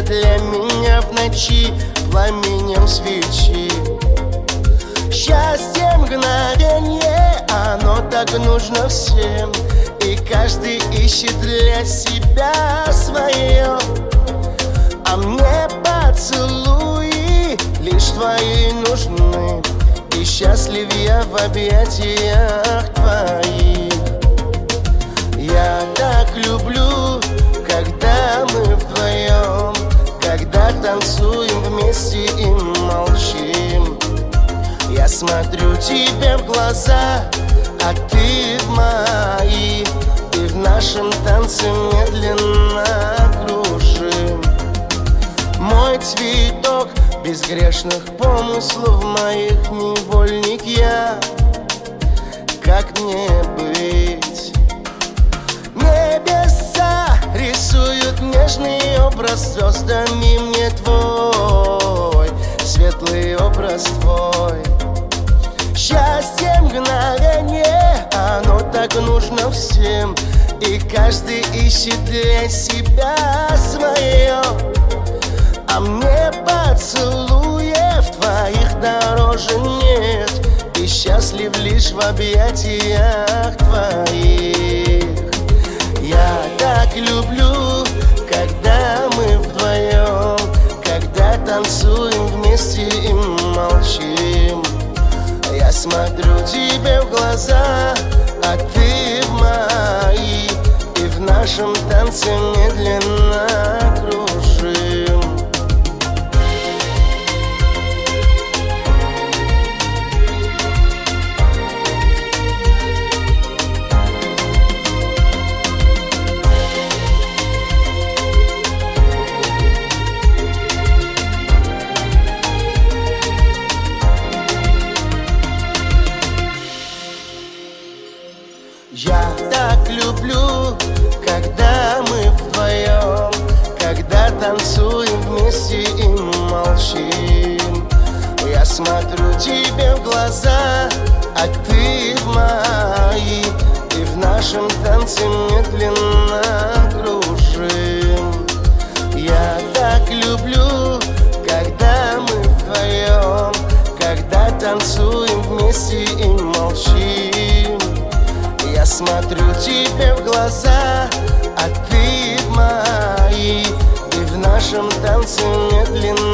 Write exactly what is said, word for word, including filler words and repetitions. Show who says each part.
Speaker 1: для меня в ночи пламенем свечи. Счастье мгновенье, оно так нужно всем, и каждый ищет для себя свое. А мне поцелуи лишь твои нужны, и счастлив я в объятиях твоих. Я так люблю, когда мы вдвоем, когда танцуем вместе и молчим. Я смотрю тебе в глаза, а ты в мои, и в нашем танце медленно кружим. Мой цветок безгрешных помыслов моих, невольник я, как мне быть? Небеса рисуют нежный образ звездами, мне твой светлый образ твой. Счастье мгновенье, оно так нужно всем, и каждый ищет для себя свое. А мне поцелуев твоих дороже нет, и счастлив лишь в объятиях твоих. Я так люблю, когда мы вдвоем, когда танцуем вместе и молчим. Я смотрю тебе в глаза, а ты в мои, и в нашем танце медленно кружим. Я так люблю, когда мы вдвоем, когда танцуем вместе и молчим. Я смотрю тебе в глаза, а ты в мои, и в нашем танце медленно кружим. Я так люблю, когда мы вдвоем, когда танцуем вместе и молчим. Я смотрю тебе в глаза, а ты в мои, и в нашем танце медленно